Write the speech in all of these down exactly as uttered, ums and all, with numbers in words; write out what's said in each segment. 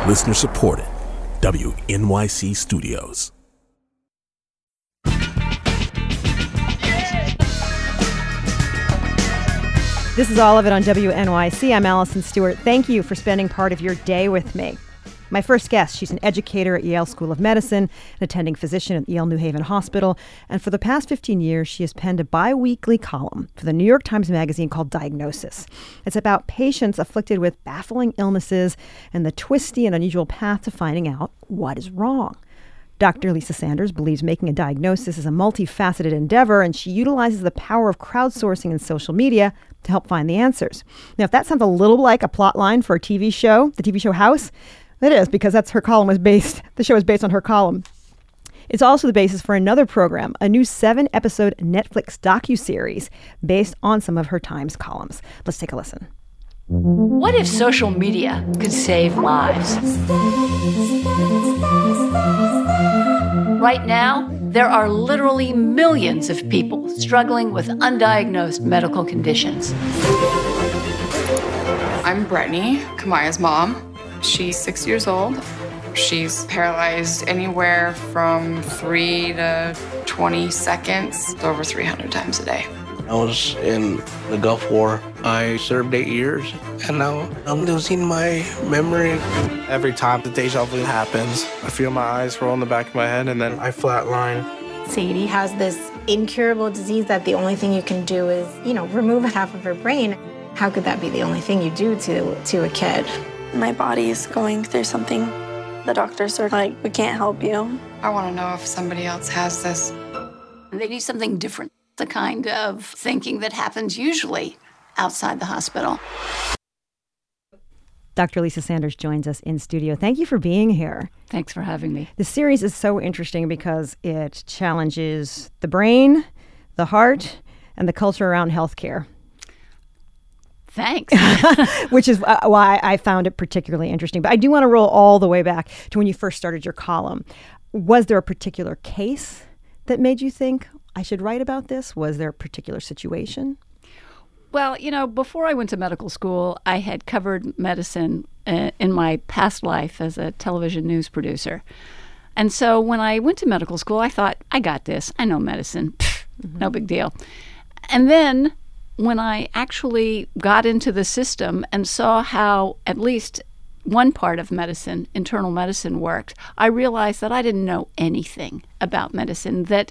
Listener supported. W N Y C Studios. This is all of it on W N Y C. I'm Allison Stewart. Thank you for spending part of your day with me. My first guest, she's an educator at Yale School of Medicine, an attending physician at Yale New Haven Hospital, and for the past fifteen years, she has penned a bi-weekly column for the New York Times Magazine called Diagnosis. It's about patients afflicted with baffling illnesses and the twisty and unusual path to finding out what is wrong. Doctor Lisa Sanders believes making a diagnosis is a multifaceted endeavor, and she utilizes the power of crowdsourcing and social media to help find the answers. Now, if that sounds a little like a plot line for a T V show, the T V show House, it is, because that's her column was based, the show is based on her column. It's also the basis for another program, a new seven-episode Netflix docuseries based on some of her Times columns. Let's take a listen. What if social media could save lives? Right now, there are literally millions of people struggling with undiagnosed medical conditions. I'm Brittany, Kamaya's mom. She's six years old. She's paralyzed anywhere from three to twenty seconds, over three hundred times a day. I was in the Gulf War. I served eight years, and now I'm losing my memory. Every time the deja vu happens, I feel my eyes roll in the back of my head, and then I flatline. Sadie has this incurable disease that the only thing you can do is, you know, remove half of her brain. How could that be the only thing you do to, to a kid? My body is going through something. The doctors are like, we can't help you. I want to know if somebody else has this. They need something different, the kind of thinking that happens usually outside the hospital. Doctor Lisa Sanders joins us in studio. Thank you for being here. Thanks for having me. The series is so interesting because it challenges the brain, the heart, and the culture around healthcare. Thanks. Which is uh, why I found it particularly interesting. But I do want to roll all the way back to when you first started your column. Was there a particular case that made you think, I should write about this? Was there a particular situation? Well, you know, before I went to medical school, I had covered medicine uh, in my past life as a television news producer. And so when I went to medical school, I thought, I got this. I know medicine. Pfft, mm-hmm. No big deal. And then when I actually got into the system and saw how at least one part of medicine, internal medicine, worked, I realized that I didn't know anything about medicine, that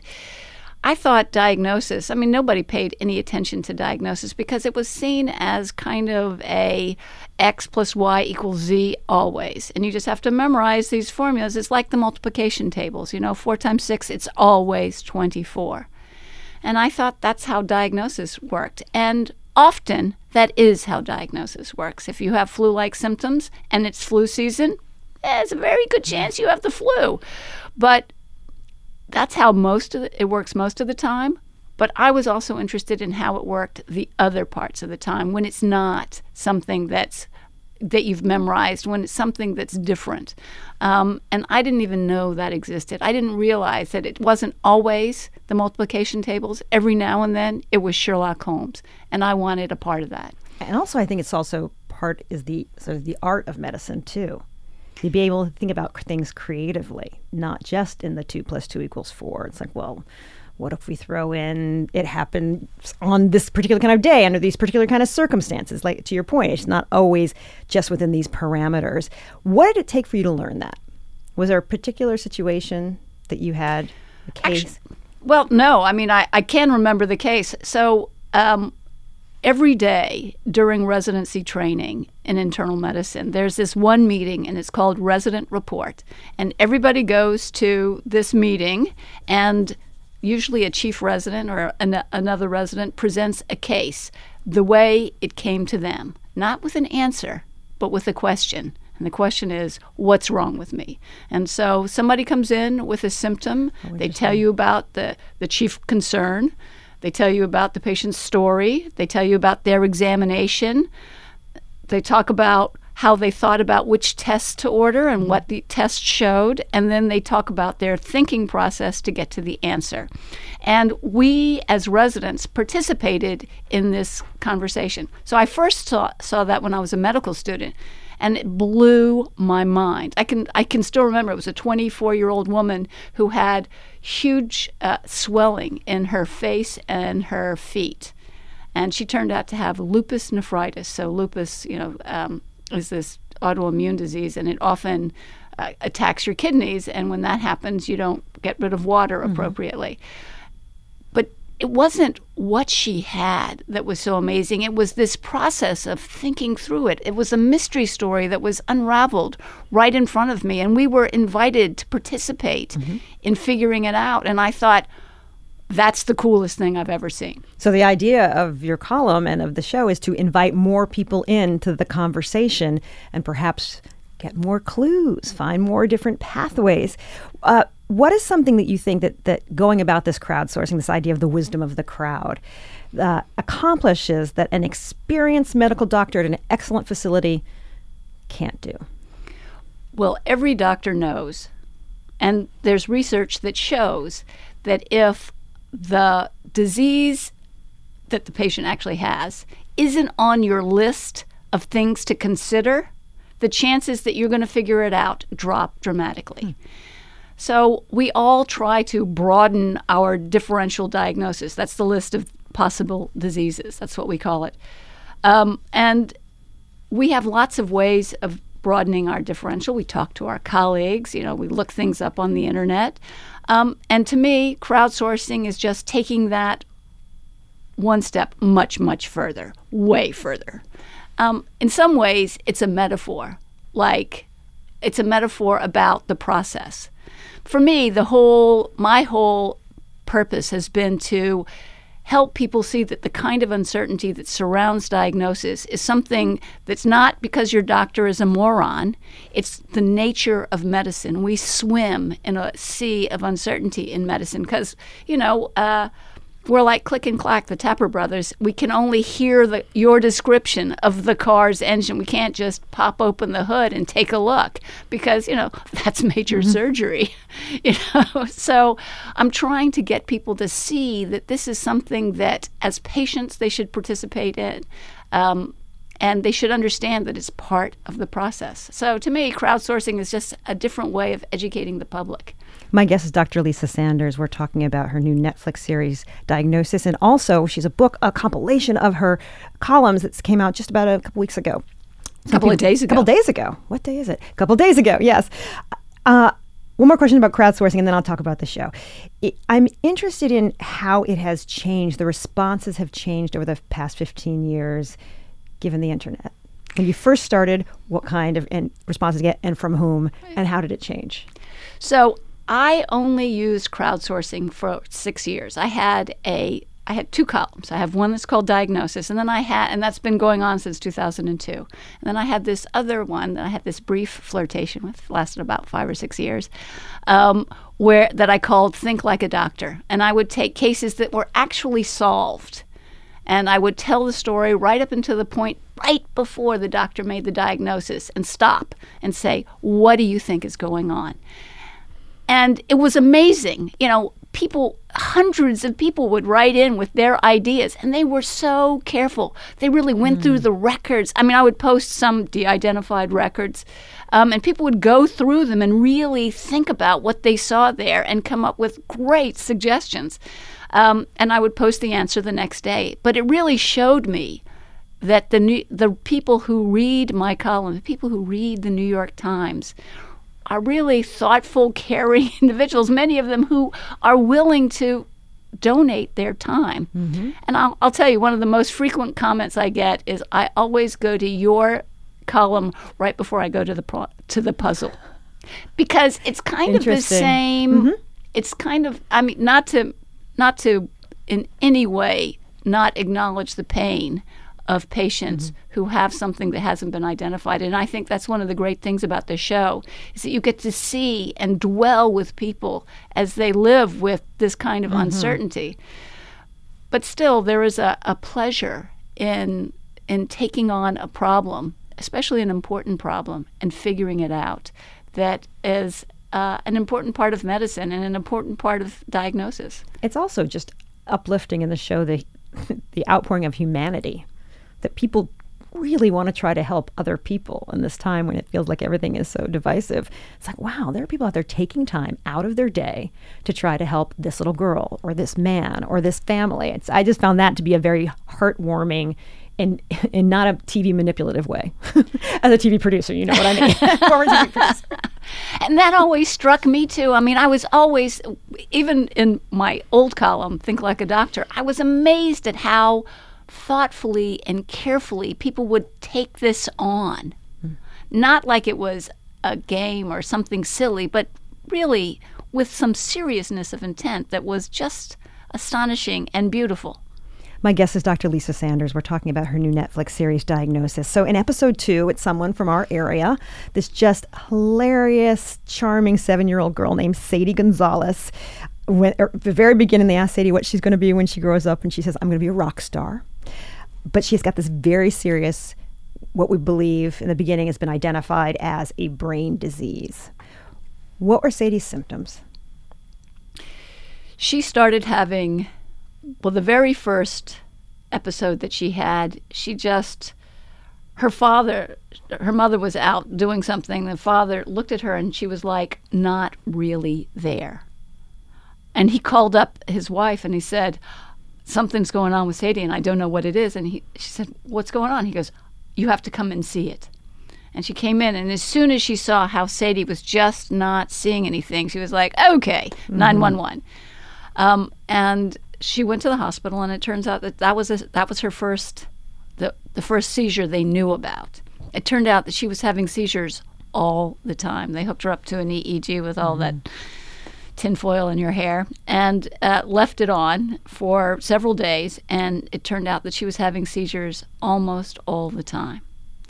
I thought diagnosis, I mean, nobody paid any attention to diagnosis because it was seen as kind of a X plus Y equals Z always. And you just have to memorize these formulas. It's like the multiplication tables, you know, four times six, it's always twenty-four. And I thought that's how diagnosis worked. And often that is how diagnosis works. If you have flu-like symptoms and it's flu season, there's a very good chance you have the flu. But that's how most of the, it works most of the time. But I was also interested in how it worked the other parts of the time when it's not something that's that you've memorized, when it's something that's different. Um, and I didn't even know that existed. I didn't realize that it wasn't always the multiplication tables. Every now and then it was Sherlock Holmes, and I wanted a part of that. And also I think it's also part is the sort of the art of medicine too. You'd be able to think about things creatively, not just in the two plus two equals four. It's like, well, what if we throw in it happened on this particular kind of day under these particular kind of circumstances? Like, to your point, it's not always just within these parameters. What did it take for you to learn that? Was there a particular situation that you had, a case? Actually, well, no. I mean, I, I can remember the case. So um, every day during residency training in internal medicine, there's this one meeting, and it's called Resident Report. And everybody goes to this meeting, and usually a chief resident or an, another resident presents a case the way it came to them, not with an answer, but with a question. And the question is, what's wrong with me? And so somebody comes in with a symptom. They tell you about the, the chief concern. They tell you about the patient's story. They tell you about their examination. They talk about how they thought about which tests to order and what the test showed, and then they talk about their thinking process to get to the answer. And we, as residents, participated in this conversation. So I first saw, saw that when I was a medical student, And it blew my mind. I can I can still remember it was a twenty-four-year-old woman who had huge uh, swelling in her face and her feet. And she turned out to have lupus nephritis. So lupus, you know, um, is this autoimmune disease, and it often uh, attacks your kidneys. And when that happens, you don't get rid of water mm-hmm. appropriately. But it wasn't what she had that was so amazing. It was this process of thinking through it. It was a mystery story that was unraveled right in front of me, and we were invited to participate mm-hmm. in figuring it out. And I thought, that's the coolest thing I've ever seen. So the idea of your column and of the show is to invite more people into the conversation and perhaps get more clues, find more different pathways. Uh, what is something that you think that, that going about this crowdsourcing, this idea of the wisdom of the crowd, uh, accomplishes that an experienced medical doctor at an excellent facility can't do? Well, every doctor knows, and there's research that shows that if the disease that the patient actually has isn't on your list of things to consider, the chances that you're going to figure it out drop dramatically. Hmm. So we all try to broaden our differential diagnosis. That's the list of possible diseases. That's what we call it. Um, and we have lots of ways of broadening our differential. We talk to our colleagues. You know, we look things up on the internet. Um, and to me, crowdsourcing is just taking that one step much, much further, way further. Um, in some ways, it's a metaphor, like it's a metaphor about the process. For me, the whole, my whole purpose has been to help people see that the kind of uncertainty that surrounds diagnosis is something that's not because your doctor is a moron. It's the nature of medicine. We swim in a sea of uncertainty in medicine because, you know, uh, we're like Click and Clack, the Tapper Brothers. We can only hear the, your description of the car's engine. We can't just pop open the hood and take a look because, you know, that's major mm-hmm. surgery. You know, so I'm trying to get people to see that this is something that, as patients, they should participate in. Um, and they should understand that it's part of the process. So to me, crowdsourcing is just a different way of educating the public. My guest is Doctor Lisa Sanders. We're talking about her new Netflix series, Diagnosis, and also she's a book, a compilation of her columns that came out just about a couple weeks ago. A couple of days ago. A couple days ago. What day is it? A couple days ago, yes. Uh, one more question about crowdsourcing, and then I'll talk about the show. It, I'm interested in how it has changed. The responses have changed over the past fifteen years, given the internet. When you first started, what kind of and responses get, and from whom, and how did it change? So I only used crowdsourcing for six years. I had a I had two columns. I have one that's called Diagnosis, and then I had, and that's been going on since two thousand two. And then I had this other one that I had this brief flirtation with, lasted about five or six years, um, where that I called Think Like a Doctor. And I would take cases that were actually solved, and I would tell the story right up until the point right before the doctor made the diagnosis and stop and say, what do you think is going on? And it was amazing. You know, people, hundreds of people would write in with their ideas, and they were so careful. They really went mm. through the records. I mean, I would post some de-identified records, um, and people would go through them and really think about what they saw there and come up with great suggestions. Um, and I would post the answer the next day. But it really showed me that the new, the people who read my column, the people who read the New York Times, are really thoughtful, caring individuals, many of them who are willing to donate their time. Mm-hmm. And I'll, I'll tell you, one of the most frequent comments I get is, I always go to your column right before I go to the pro- to the puzzle. Because it's kind of the same, mm-hmm. it's kind of, I mean, not to... not to in any way not acknowledge the pain of patients mm-hmm. who have something that hasn't been identified. And I think that's one of the great things about the show, is that you get to see and dwell with people as they live with this kind of mm-hmm. uncertainty. But still, there is a, a pleasure in in taking on a problem, especially an important problem, and figuring it out. That is Uh, an important part of medicine and an important part of diagnosis. It's also just uplifting in the show the the outpouring of humanity, that people really want to try to help other people in this time when it feels like everything is so divisive. It's like, wow, there are people out there taking time out of their day to try to help this little girl or this man or this family. It's, I just found that to be a very heartwarming in in not a T V manipulative way. As a T V producer, you know what I mean. Former T V producer. And that always struck me too. I mean, I was always, even in my old column, Think Like a Doctor, I was amazed at how thoughtfully and carefully people would take this on. Mm. Not like it was a game or something silly, but really with some seriousness of intent that was just astonishing and beautiful. My guest is Doctor Lisa Sanders. We're talking about her new Netflix series, Diagnosis. So in episode two, it's someone from our area, this just hilarious, charming seven-year-old girl named Sadie Gonzalez. When, at the very beginning, they asked Sadie what she's going to be when she grows up, and she says, I'm going to be a rock star. But she's got this very serious, what we believe in the beginning has been identified as a brain disease. What were Sadie's symptoms? She started having... Well, the very first episode that she had, she just, her father, her mother was out doing something. The father looked at her and she was like, not really there. And he called up his wife and he said, something's going on with Sadie and I don't know what it is. And he, she said, what's going on? He goes, you have to come and see it. And she came in, and as soon as she saw how Sadie was just not seeing anything, she was like, okay, mm-hmm. nine one one. Um, and she went to the hospital, and it turns out that that was a, that was her first, the the first seizure they knew about. It turned out that she was having seizures all the time. They hooked her up to an E E G with all mm-hmm. that tinfoil in your hair and uh, left it on for several days, and it turned out that she was having seizures almost all the time.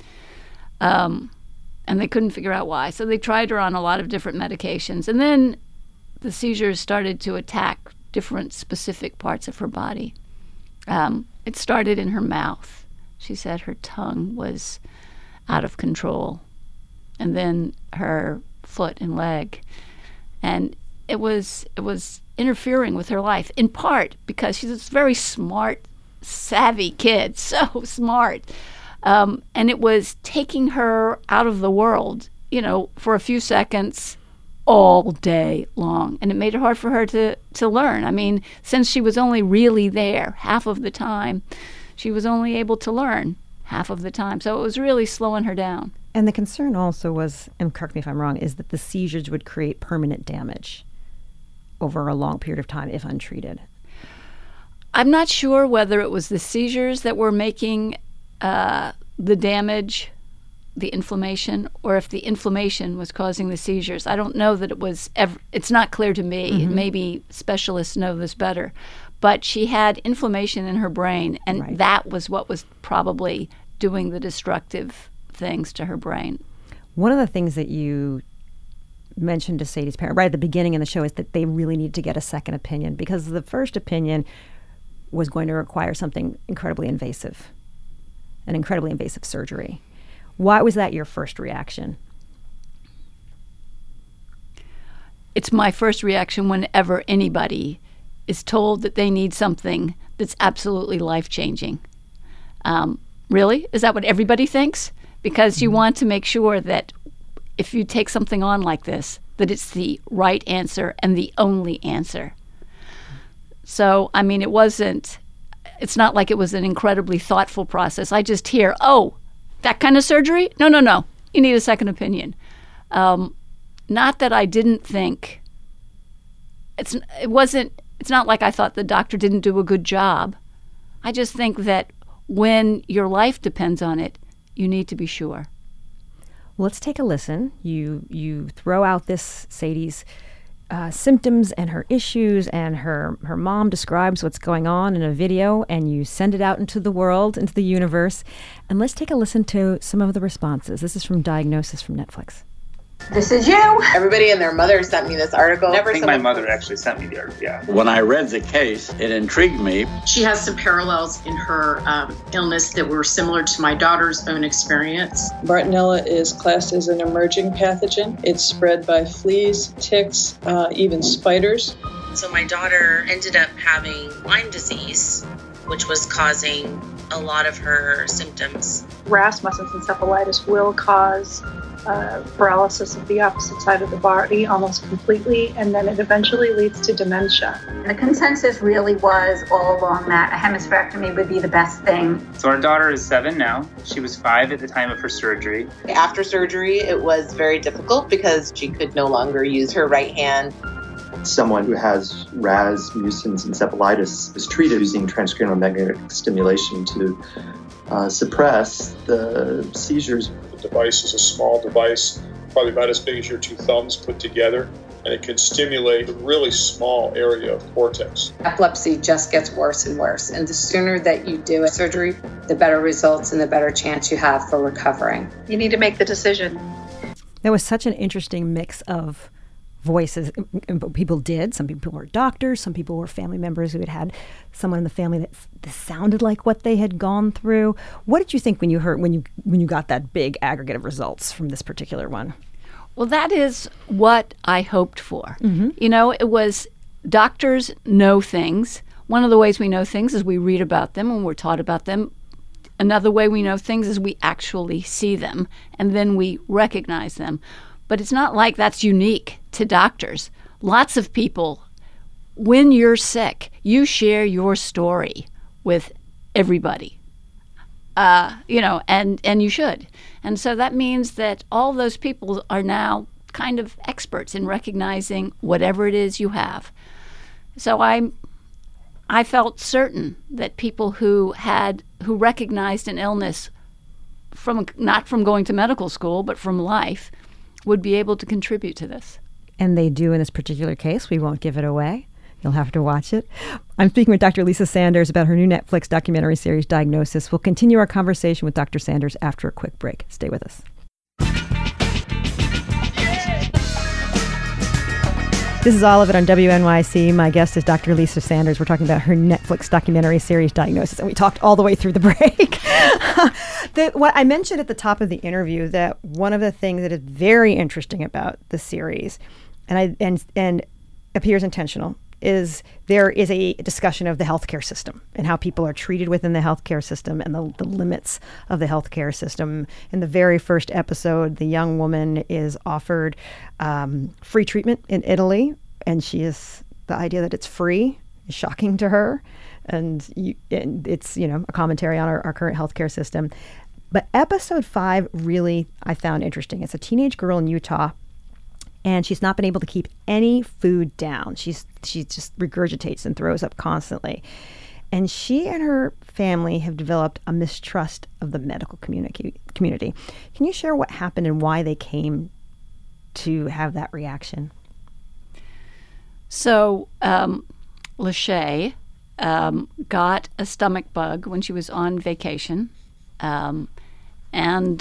Um, and they couldn't figure out why. So they tried her on a lot of different medications, and then the seizures started to attack different specific parts of her body. Um, it started in her mouth. She said her tongue was out of control, and then her foot and leg, and it was it was interfering with her life, in part because she's this very smart, savvy kid, so smart, um, and it was taking her out of the world, you know, for a few seconds all day long, and it made it hard for her to, to learn. I mean, since she was only really there half of the time, she was only able to learn half of the time. So it was really slowing her down. And the concern also was, and correct me if I'm wrong, is that the seizures would create permanent damage over a long period of time if untreated. I'm not sure whether it was the seizures that were making uh, the damage, the inflammation, or if the inflammation was causing the seizures. I don't know that it was ever, it's not clear to me. Mm-hmm. Maybe specialists know this better. But she had inflammation in her brain, and right. that was what was probably doing the destructive things to her brain. One of the things that you mentioned to Sadie's parent right at the beginning in the show is that they really need to get a second opinion, because the first opinion was going to require something incredibly invasive, an incredibly invasive surgery. Why was that your first reaction? It's my first reaction whenever anybody is told that they need something that's absolutely life-changing. Um, really? Is that what everybody thinks? Because you mm-hmm. want to make sure that if you take something on like this, that it's the right answer and the only answer. So, I mean, it wasn't, it's not like it was an incredibly thoughtful process. I just hear, oh, that kind of surgery? No, no, no. You need a second opinion. Um, not that I didn't think, it's it wasn't, it's not like I thought the doctor didn't do a good job. I just think that when your life depends on it, you need to be sure. Well, let's take a listen. You you throw out this Sadie's uh, symptoms and her issues, and her, her mom describes what's going on in a video, and you send it out into the world, into the universe. And let's take a listen to some of the responses. This is from Diagnosis from Netflix. This is you. Everybody and their mother sent me this article. Never I think my mother actually sent me the article, yeah. When I read the case, it intrigued me. She has some parallels in her um, illness that were similar to my daughter's own experience. Bartonella is classed as an emerging pathogen. It's spread by fleas, ticks, uh, even spiders. So my daughter ended up having Lyme disease, which was causing a lot of her symptoms. Rasmussen's encephalitis will cause uh, paralysis of the opposite side of the body almost completely, and then it eventually leads to dementia. The consensus really was all along that a hemispherectomy would be the best thing. So our daughter is seven now. She was five at the time of her surgery. After surgery, it was very difficult because she could no longer use her right hand. Someone who has Rasmussen's encephalitis is treated using transcranial magnetic stimulation to uh, suppress the seizures. The device is a small device, probably about as big as your two thumbs put together, and it can stimulate a really small area of cortex. Epilepsy just gets worse and worse, and the sooner that you do a surgery, the better results and the better chance you have for recovering. You need to make the decision. There was such an interesting mix of voices. People did. Some people were doctors. Some people were family members who had had someone in the family that, that sounded like what they had gone through. What did you think when you heard when you when you got that big aggregate of results from this particular one? Well, that is what I hoped for. Mm-hmm. You know, it was doctors know things. One of the ways we know things is we read about them and we're taught about them. Another way we know things is we actually see them and then we recognize them. But it's not like that's unique to doctors. Lots of people, when you're sick, you share your story with everybody. Uh, you know, and, and you should. And so that means that all those people are now kind of experts in recognizing whatever it is you have. So I I felt certain that people who had who recognized an illness from not from going to medical school, but from life, would be able to contribute to this. And they do in this particular case. We won't give it away. You'll have to watch it. I'm speaking with Doctor Lisa Sanders about her new Netflix documentary series, Diagnosis. We'll continue our conversation with Doctor Sanders after a quick break. Stay with us. This is all of it on W N Y C. My guest is Doctor Lisa Sanders. We're talking about her Netflix documentary series, Diagnosis, and we talked all the way through the break. the, what I mentioned at the top of the interview, that one of the things that is very interesting about the series, and I and and appears intentional, is there is a discussion of the healthcare system and how people are treated within the healthcare system and the, the limits of the healthcare system. In the very first episode, the young woman is offered um, free treatment in Italy, and she is the idea that it's free is shocking to her, and, you, and it's you know a commentary on our, our current healthcare system. But episode five really I found interesting. It's a teenage girl in Utah. And she's not been able to keep any food down. She's she just regurgitates and throws up constantly. And she and her family have developed a mistrust of the medical communi- community. Can you share what happened and why they came to have that reaction? So, um, Lachey um, got a stomach bug when she was on vacation. Um, and...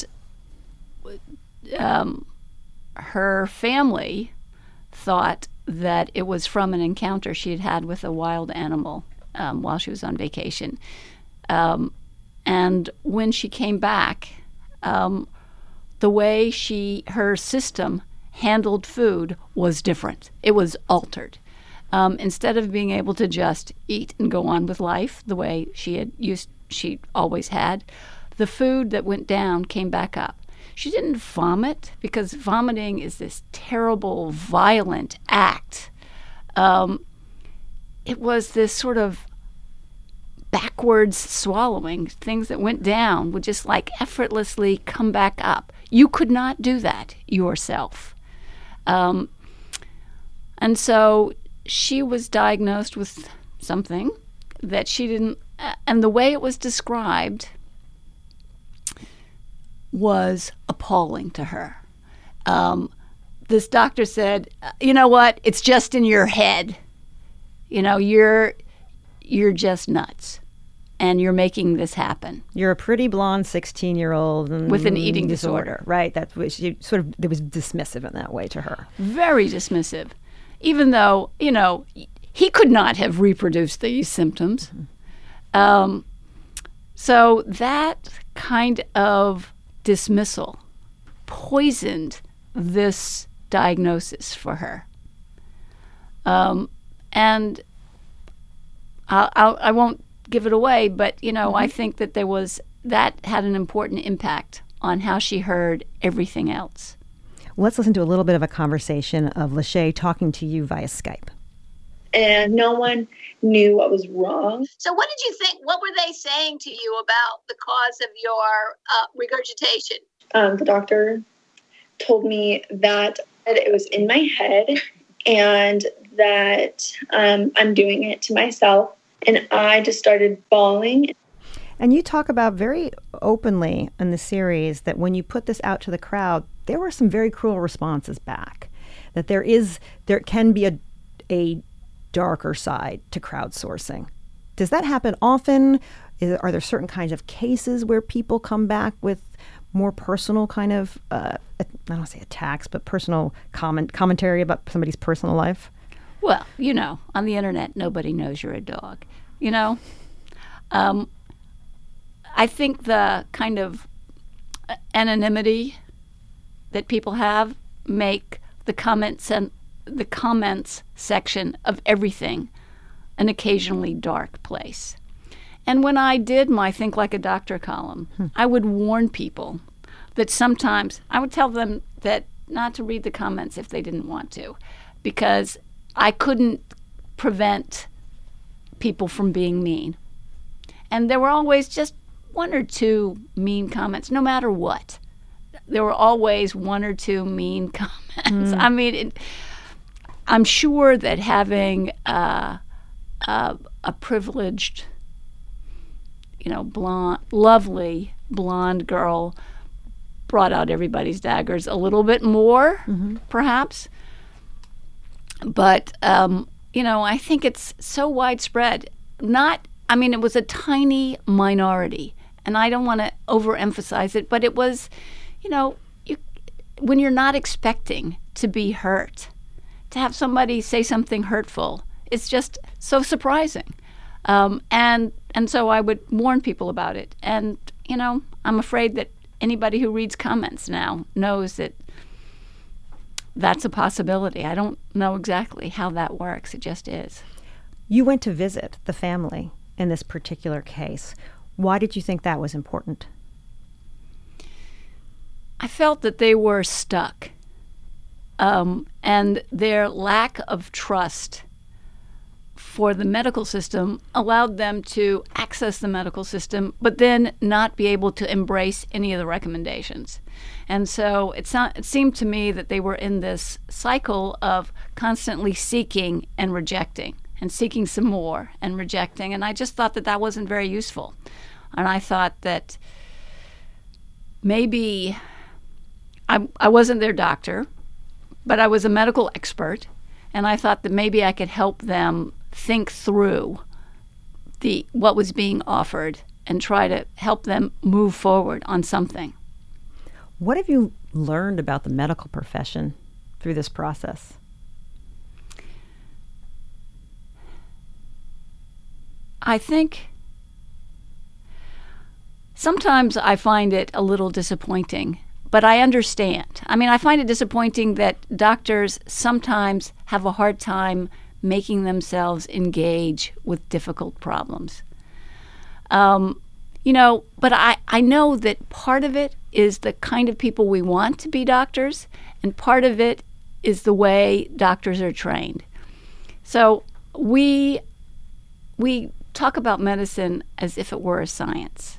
Um, her family thought that it was from an encounter she had had with a wild animal um, while she was on vacation. Um, and when she came back, um, the way she her system handled food was different. It was altered. Um, instead of being able to just eat and go on with life the way she had used, she always had, the food that went down came back up. She didn't vomit, because vomiting is this terrible, violent act. Um, it was this sort of backwards swallowing. Things that went down would just like effortlessly come back up. You could not do that yourself. Um, and so she was diagnosed with something that she didn't, and the way it was described was appalling to her. Um, this doctor said, you know what, it's just in your head. You know, you're you're just nuts, and you're making this happen. You're a pretty blonde sixteen-year-old with an eating disorder. disorder. Right, that was she sort of, it was dismissive in that way to her. Very dismissive, even though, you know, he could not have reproduced these symptoms. Mm-hmm. Um, so that kind of dismissal poisoned this diagnosis for her. Um, and I'll, I'll, I won't give it away, but, you know, Mm-hmm. I think that there was, that had an important impact on how she heard everything else. Let's listen to a little bit of a conversation of Lachey talking to you via Skype. And no one knew what was wrong. So what did you think? What were they saying to you about the cause of your uh, regurgitation? Um, the doctor told me that it was in my head and that um, I'm doing it to myself. And I just started bawling. And you talk about very openly in the series that when you put this out to the crowd, there were some very cruel responses back. That there is, there can be a, a darker side to crowdsourcing. Does that happen often? Is, are there certain kinds of cases where people come back with more personal kind of, uh, I don't want to say attacks, but personal comment commentary about somebody's personal life? Well, you know, on the internet, nobody knows you're a dog, you know? Um, I think the kind of anonymity that people have make the comments and the comments section of everything an occasionally dark place. And when I did my Think Like a Doctor column, hmm. I would warn people that sometimes I would tell them that not to read the comments if they didn't want to, because I couldn't prevent people from being mean. And there were always just one or two mean comments, no matter what. There were always one or two mean comments. Mm. I mean, it, I'm sure that having uh, uh, a privileged, you know, blonde, lovely blonde girl brought out everybody's daggers a little bit more, mm-hmm. perhaps. But, um, you know, I think it's so widespread. Not, I mean, it was a tiny minority, and I don't want to overemphasize it, but it was, you know, you, when you're not expecting to be hurt, to have somebody say something hurtful, it's just so surprising. Um, and and so I would warn people about it. And, you know, I'm afraid that anybody who reads comments now knows that that's a possibility. I don't know exactly how that works. It just is. You went to visit the family in this particular case. Why did you think that was important? I felt that they were stuck. Um, and their lack of trust for the medical system allowed them to access the medical system, but then not be able to embrace any of the recommendations. And so it's not, it seemed to me that they were in this cycle of constantly seeking and rejecting, and seeking some more and rejecting. And I just thought that that wasn't very useful. And I thought that maybe I, I wasn't their doctor, but I was a medical expert, and I thought that maybe I could help them think through the what was being offered and try to help them move forward on something. What have you learned about the medical profession through this process? I think sometimes I find it a little disappointing, but I understand. I mean, I find it disappointing that doctors sometimes have a hard time making themselves engage with difficult problems. Um, you know, but I, I know that part of it is the kind of people we want to be doctors, and part of it is the way doctors are trained. So we we talk about medicine as if it were a science.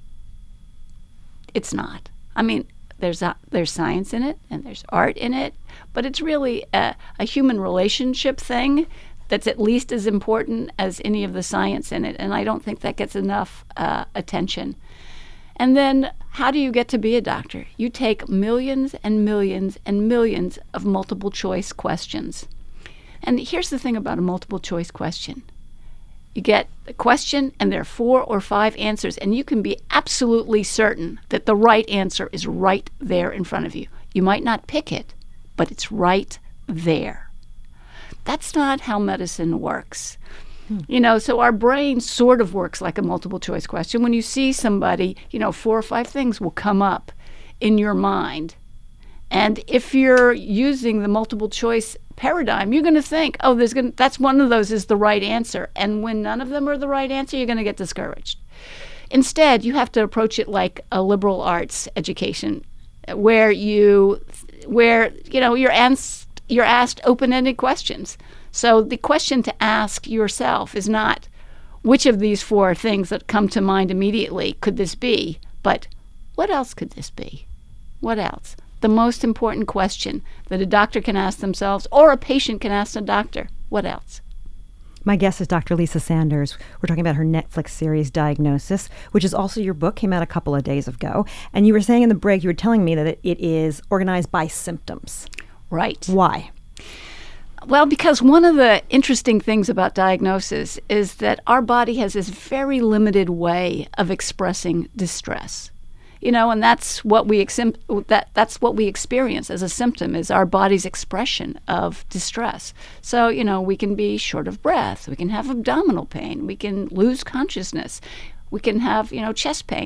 It's not. I mean, there's a, there's science in it and there's art in it, but it's really a, a human relationship thing that's at least as important as any of the science in it, and I don't think that gets enough uh, attention. And then how do you get to be a doctor? You take millions and millions and millions of multiple choice questions. And here's the thing about a multiple choice question. You get the question, and there are four or five answers, and you can be absolutely certain that the right answer is right there in front of you. You might not pick it, but it's right there. That's not how medicine works. Hmm. You know, so our brain sort of works like a multiple choice question. When you see somebody, you know, four or five things will come up in your mind, And if you're using the multiple choice paradigm, you're going to think, oh, there's going that's one of those is the right answer. And when none of them are the right answer, you're going to get discouraged. Instead, you have to approach it like a liberal arts education, where you, where you know you're asked you're asked open-ended questions. So the question to ask yourself is not which of these four things that come to mind immediately could this be, but what else could this be? What else? The most important question that a doctor can ask themselves or a patient can ask a doctor. What else? My guest is Doctor Lisa Sanders. We're talking about her Netflix series, Diagnosis, which is also your book, came out a couple of days ago. And you were saying in the break, you were telling me that it, it is organized by symptoms. Right. Why? Well, because one of the interesting things about diagnosis is that our body has this very limited way of expressing distress. You know, and that's what we ex- that that's what we experience as a symptom is our body's expression of distress. So, you know, we can be short of breath, we can have abdominal pain, we can lose consciousness, we can have, you know, chest pain.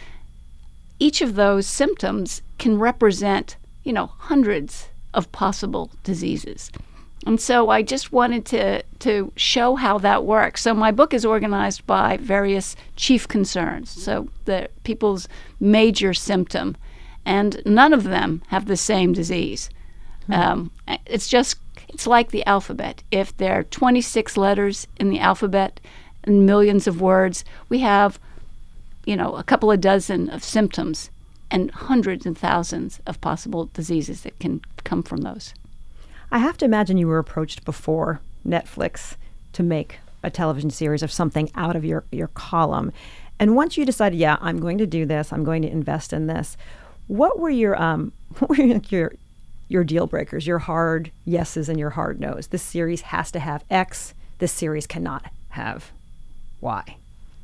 Each of those symptoms can represent, you know, hundreds of possible diseases. And so I just wanted to, to show how that works. So my book is organized by various chief concerns, so the people's major symptom, and none of them have the same disease. Hmm. Um, it's just, it's like the alphabet. If there are twenty-six letters in the alphabet and millions of words, we have, you know, a couple of dozen of symptoms and hundreds and thousands of possible diseases that can come from those. I have to imagine you were approached before Netflix to make a television series of something out of your, your column. And once you decided, yeah, I'm going to do this, I'm going to invest in this, what were your um, what were your, your your deal breakers, your hard yeses and your hard nos? This series has to have X, this series cannot have Y.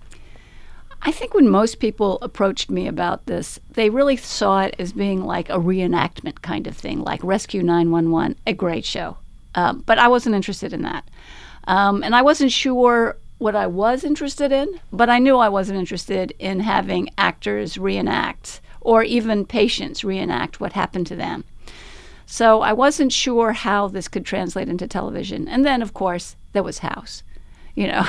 I think when most people approached me about this, they really saw it as being like a reenactment kind of thing, like Rescue nine one one, a great show. Um, but I wasn't interested in that. Um, and I wasn't sure what I was interested in, but I knew I wasn't interested in having actors reenact or even patients reenact what happened to them. So I wasn't sure how this could translate into television. And then, of course, there was House. You know,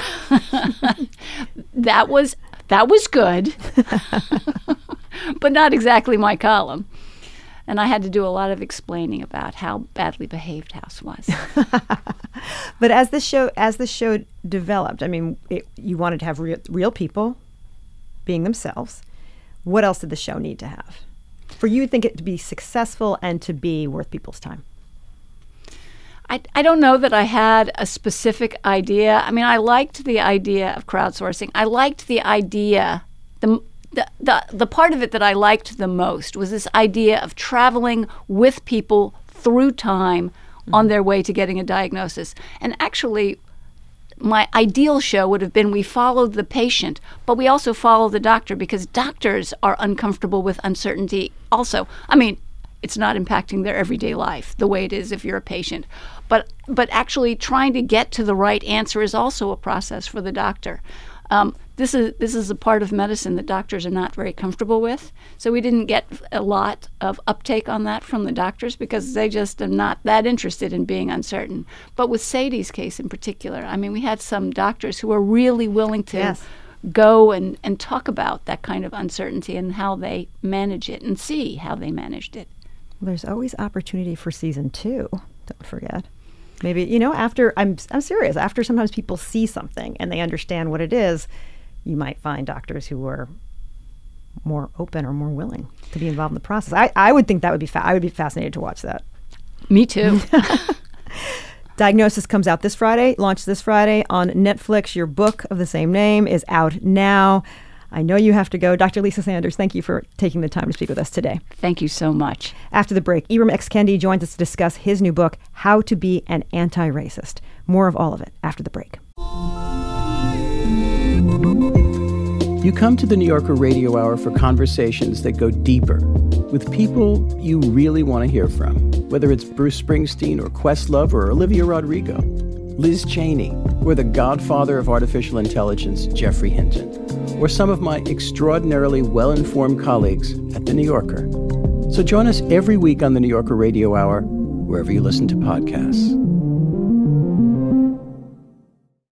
that was that was good, but not exactly my column. And I had to do a lot of explaining about how badly behaved House was. But as the show as the show developed, I mean, it, you wanted to have real, real people being themselves. What else did the show need to have for you to think it to be successful and to be worth people's time? I, I don't know that I had a specific idea. I mean, I liked the idea of crowdsourcing. I liked the idea, the, the the the part of it that I liked the most was this idea of traveling with people through time mm-hmm. on their way to getting a diagnosis. And actually, my ideal show would have been we followed the patient, but we also follow the doctor because doctors are uncomfortable with uncertainty also. I mean, it's not impacting their everyday life the way it is if you're a patient. But but actually trying to get to the right answer is also a process for the doctor. Um, this is this is a part of medicine that doctors are not very comfortable with. So we didn't get a lot of uptake on that from the doctors because they just are not that interested in being uncertain. But with Sadie's case in particular, I mean, we had some doctors who were really willing to yes. go and, and talk about that kind of uncertainty and how they manage it and see how they managed it. There's always opportunity for season two. Don't forget. Maybe, you know, after, I'm I'm serious, after sometimes people see something and they understand what it is, you might find doctors who are more open or more willing to be involved in the process. I, I would think that would be, fa- I would be fascinated to watch that. Me too. Diagnosis comes out this Friday, launched this Friday on Netflix. Your book of the same name is out now. I know you have to go. Doctor Lisa Sanders, thank you for taking the time to speak with us today. Thank you so much. After the break, Ibram X. Kendi joins us to discuss his new book, How to Be an Anti-Racist. More of all of it after the break. You come to the New Yorker Radio Hour for conversations that go deeper with people you really want to hear from, whether it's Bruce Springsteen or Questlove or Olivia Rodrigo, Liz Cheney, or the godfather of artificial intelligence, Geoffrey Hinton, or some of my extraordinarily well-informed colleagues at The New Yorker. So join us every week on the New Yorker Radio Hour, wherever you listen to podcasts.